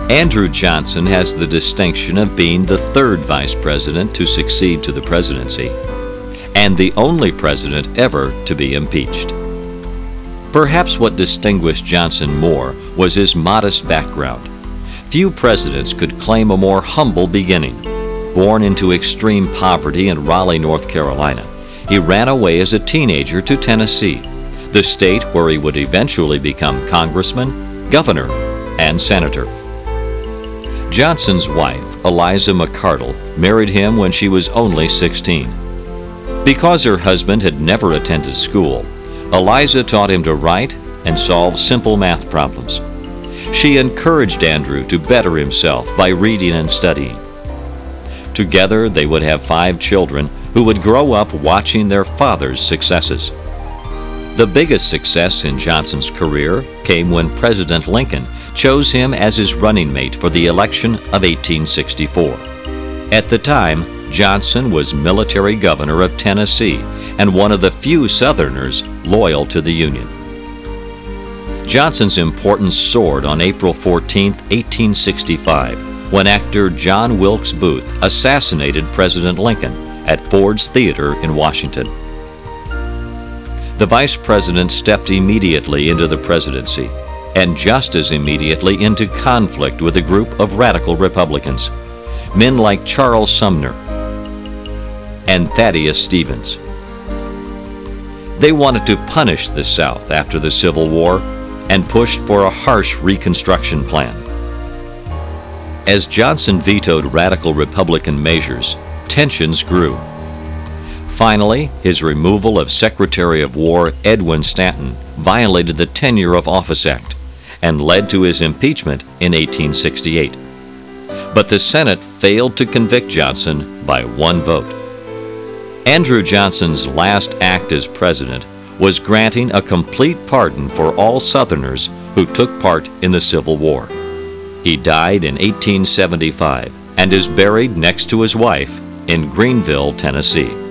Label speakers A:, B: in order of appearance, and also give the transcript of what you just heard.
A: Andrew Johnson has the distinction of being the third vice president to succeed to the presidency, and the only president ever to be impeached. Perhaps what distinguished Johnson more was his modest background. Few presidents could claim a more humble beginning. Born into extreme poverty in Raleigh, North Carolina, he ran away as a teenager to Tennessee, the state where he would eventually become congressman, governor, and senator. Johnson's wife, Eliza McCardle, married him when she was only 16. Because her husband had never attended school, Eliza taught him to write and solve simple math problems. She encouraged Andrew to better himself by reading and studying. Together, they would have 5 children who would grow up watching their father's successes. The biggest success in Johnson's career came when President Lincoln chose him as his running mate for the election of 1864. At the time, Johnson was military governor of Tennessee and one of the few Southerners loyal to the Union. Johnson's importance soared on April 14, 1865, when actor John Wilkes Booth assassinated President Lincoln at Ford's Theater in Washington. The vice president stepped immediately into the presidency, and just as immediately into conflict with a group of radical Republicans, men like Charles Sumner and Thaddeus Stevens. They wanted to punish the South after the Civil War and pushed for a harsh Reconstruction plan. As Johnson vetoed radical Republican measures, tensions grew. Finally, his removal of Secretary of War Edwin Stanton violated the Tenure of Office Act and led to his impeachment in 1868. But the Senate failed to convict Johnson by 1 vote. Andrew Johnson's last act as president was granting a complete pardon for all Southerners who took part in the Civil War. He died in 1875 and is buried next to his wife in Greenville, Tennessee.